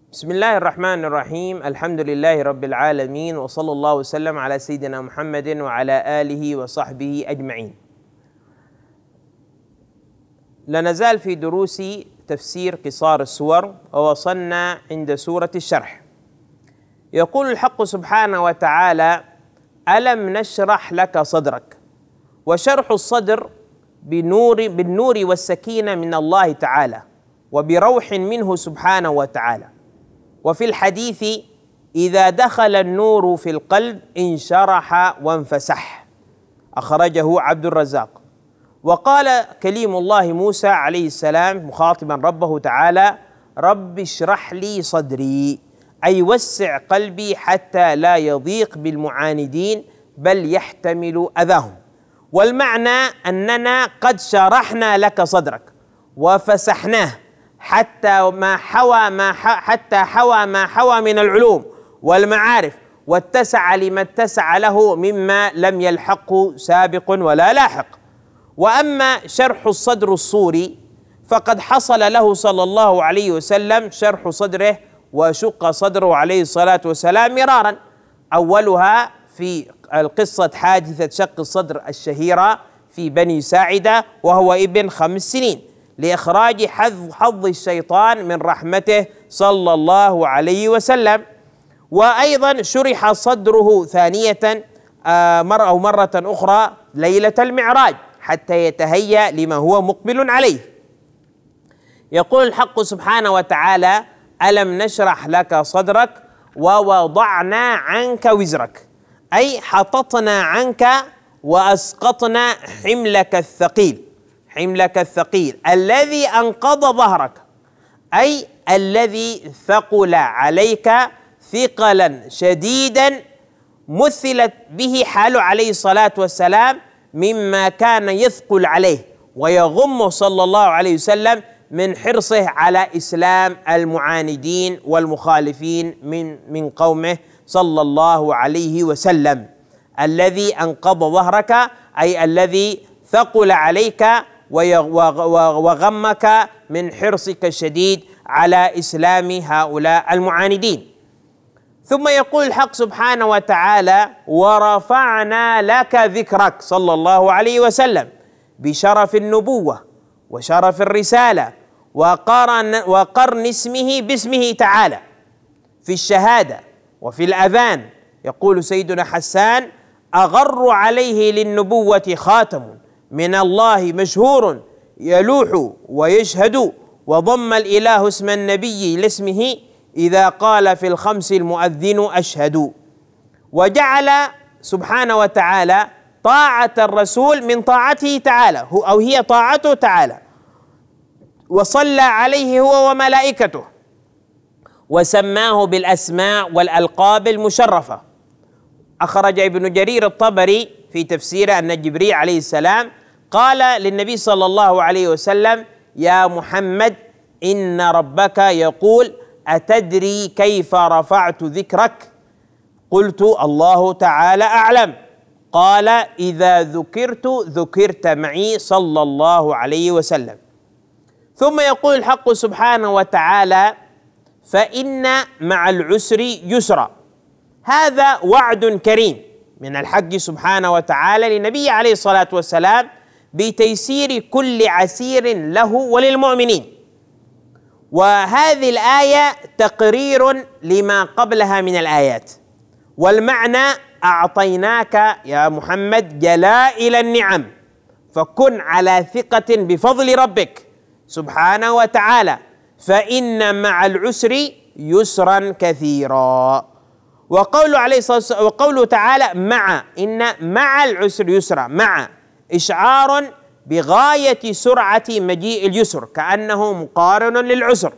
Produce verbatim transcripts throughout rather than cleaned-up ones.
بسم الله الرحمن الرحيم. الحمد لله رب العالمين، وصلى الله وسلم على سيدنا محمد وعلى آله وصحبه أجمعين. لا نزال في دروس تفسير قصار السور، ووصلنا عند سورة الشرح. يقول الحق سبحانه وتعالى: ألم نشرح لك صدرك. وشرح الصدر بنور بالنور والسكينة من الله تعالى، وبروح منه سبحانه وتعالى. وفي الحديث: إذا دخل النور في القلب انشرح وانفسح، أخرجه عبد الرزاق. وقال كليم الله موسى عليه السلام مخاطبا ربه تعالى: رب اشرح لي صدري، أي وسع قلبي حتى لا يضيق بالمعاندين بل يحتمل أذاهم. والمعنى أننا قد شرحنا لك صدرك وفسحناه حتى ما حوى ما حتى حوى ما حوى من العلوم والمعارف، واتسع لما اتسع له مما لم يلحقه سابق ولا لاحق. وأما شرح الصدر الصوري فقد حصل له صلى الله عليه وسلم شرح صدره وشق صدره عليه الصلاة والسلام مرارا، أولها في القصة حادثة شق الصدر الشهيرة في بني ساعدة وهو ابن خمس سنين، لإخراج حظ حظ الشيطان من رحمته صلى الله عليه وسلم. وأيضا شرح صدره ثانية مرة أو مرة أخرى ليلة المعراج حتى يتهيأ لما هو مقبل عليه. يقول الحق سبحانه وتعالى: ألم نشرح لك صدرك ووضعنا عنك وزرك، أي حططنا عنك وأسقطنا حملك الثقيل حملك الثقيل الذي أنقض ظهرك، أي الذي ثقل عليك ثقلا شديدا مثلت به حاله عليه الصلاة والسلام مما كان يثقل عليه ويغم صلى الله عليه وسلم من حرصه على إسلام المعاندين والمخالفين من من قومه صلى الله عليه وسلم. الذي أنقض ظهرك أي الذي ثقل عليك وغمك من حرصك الشديد على إسلام هؤلاء المعاندين. ثم يقول الحق سبحانه وتعالى: ورفعنا لك ذكرك صلى الله عليه وسلم بشرف النبوة وشرف الرسالة وقرن, وقرن اسمه باسمه تعالى في الشهادة وفي الأذان. يقول سيدنا حسان: أغر عليه للنبوة خاتم من الله مشهور يلوح ويشهد، وضم الإله اسم النبي لاسمه إذا قال في الخمس المؤذن أشهد. وجعل سبحانه وتعالى طاعة الرسول من طاعته تعالى أو هي طاعته تعالى، وصلى عليه هو وملائكته، وسماه بالأسماء والألقاب المشرفة. أخرج ابن جرير الطبري في تفسيره أن جبريل عليه السلام قال للنبي صلى الله عليه وسلم: يا محمد إن ربك يقول أتدري كيف رفعت ذكرك؟ قلت: الله تعالى أعلم. قال: إذا ذكرت ذكرت معي صلى الله عليه وسلم. ثم يقول الحق سبحانه وتعالى: فإن مع العسر يسرا. هذا وعد كريم من الحق سبحانه وتعالى للنبي عليه الصلاة والسلام بتيسير كل عسير له وللمؤمنين. وهذه الآية تقرير لما قبلها من الآيات، والمعنى: أعطيناك يا محمد جلائل النعم، فكن على ثقة بفضل ربك سبحانه وتعالى، فإن مع العسر يسرا كثيرا. وقول عليه الصلاة والسلام وقوله تعالى مع، إن مع العسر يسرا، مع إشعار بغاية سرعة مجيء اليسر كأنه مقارن للعسر.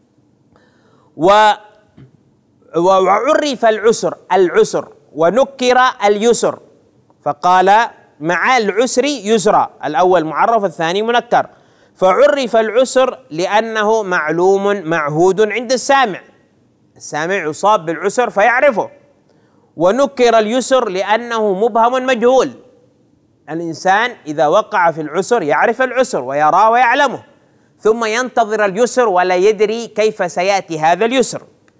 وعرف العسر العسر ونكر اليسر، فقال مع العسر يسرا، الأول معرف الثاني منكر. فعرف العسر لأنه معلوم معهود عند السامع، السامع يصاب بالعسر فيعرفه. ونكر اليسر لأنه مبهم مجهول، الإنسان إذا وقع في العسر يعرف العسر ويراه ويعلمه، ثم ينتظر اليسر ولا يدري كيف سيأتي هذا اليسر.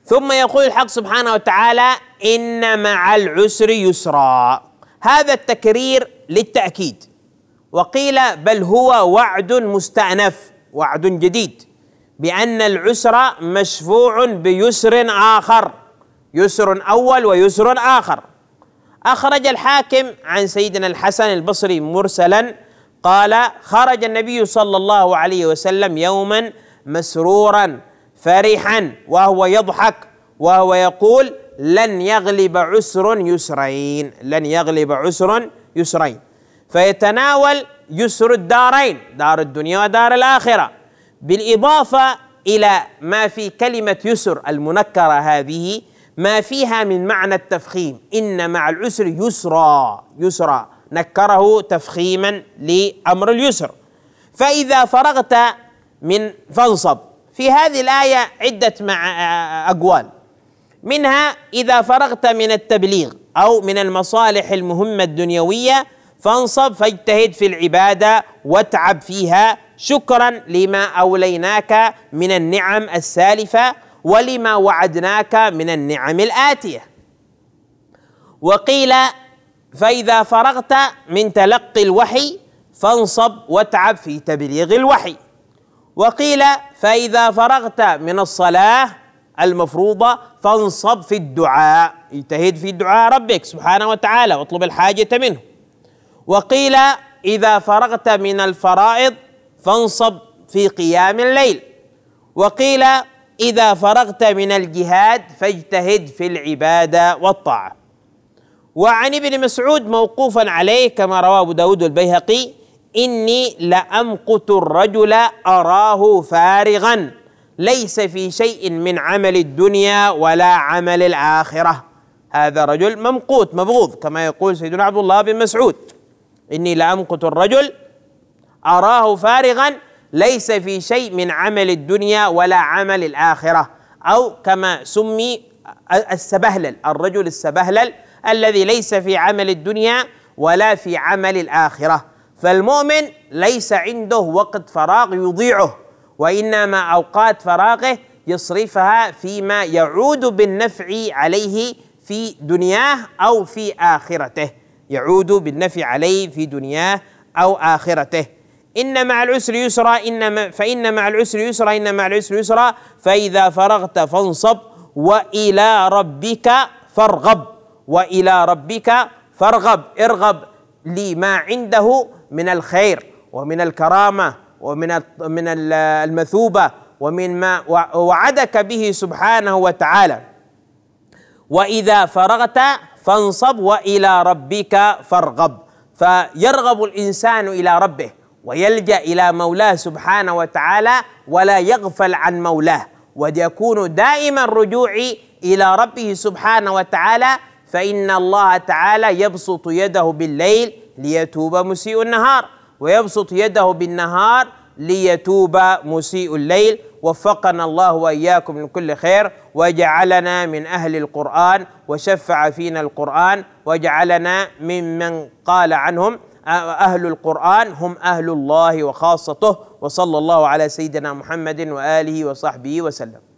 ثم يقول الحق سبحانه وتعالى: إن مع العسر يسرا. هذا التكرير للتأكيد، وقيل بل هو وعد مستأنف، وعد جديد بأن العسر مشفوع بيسر آخر، يسر أول ويسر آخر. أخرج الحاكم عن سيدنا الحسن البصري مرسلا قال: خرج النبي صلى الله عليه وسلم يوما مسرورا فرحا وهو يضحك وهو يقول: لن يغلب عسر يسرين، لن يغلب عسر يسرين، فيتناول يسر الدارين، دار الدنيا ودار الآخرة، بالإضافة إلى ما في كلمة يسر المنكرة هذه ما فيها من معنى التفخيم. إن مع العسر يسرا، يسرا نكره تفخيما لأمر اليسر. فإذا فرغت من فانصب. في هذه الآية عدة مع أقوال، منها إذا فرغت من التبليغ أو من المصالح المهمة الدنيوية فانصب فاجتهد في العبادة واتعب فيها شكرا لما أوليناك من النعم السالفة ولما وعدناك من النعم الآتية. وقيل: فإذا فرغت من تلقي الوحي فانصب واتعب في تبليغ الوحي. وقيل: فإذا فرغت من الصلاة المفروضة فانصب في الدعاء، اجتهد في دعاء ربك سبحانه وتعالى واطلب الحاجة منه. وقيل: إذا فرغت من الفرائض فانصب في قيام الليل. وقيل: إذا فرغت من الجهاد فاجتهد في العبادة والطاعة. وعن ابن مسعود موقوفا عليه كما رواه أبو داود والبيهقي: إني لأمقت الرجل أراه فارغا ليس في شيء من عمل الدنيا ولا عمل الآخرة. هذا رجل ممقوت مبغوض كما يقول سيدنا عبد الله بن مسعود: إني لأمقت الرجل أراه فارغا ليس في شيء من عمل الدنيا ولا عمل الآخرة، أو كما سمي السبهلل، الرجل السبهلل الذي ليس في عمل الدنيا ولا في عمل الآخرة. فالمؤمن ليس عنده وقت فراغ يضيعه، وإنما أوقات فراغه يصرفها فيما يعود بالنفع عليه في دنياه أو في آخرته، يعود بالنفع عليه في دنياه أو آخرته. إن مع العسر يسرا، إن فإن مع العسر يسرا، إن مع العسر يسرا، فإذا فرغت فانصب وإلى ربك فارغب، وإلى ربك فارغب، ارغب لما عنده من الخير ومن الكرامة ومن من المثوبة ومن ما وعدك به سبحانه وتعالى. وإذا فرغت فانصب وإلى ربك فارغب، فيرغب الإنسان إلى ربه ويلجأ إلى مولاه سبحانه وتعالى ولا يغفل عن مولاه، ويكون دائما رجوعي إلى ربه سبحانه وتعالى، فإن الله تعالى يبسط يده بالليل ليتوب مسيء النهار، ويبسط يده بالنهار ليتوب مسيء الليل. وفقنا الله وإياكم من كل خير، وجعلنا من أهل القرآن وشفع فينا القرآن، وجعلنا ممن قال عنهم أهل القرآن هم أهل الله وخاصته. وصلى الله على سيدنا محمد وآله وصحبه وسلم.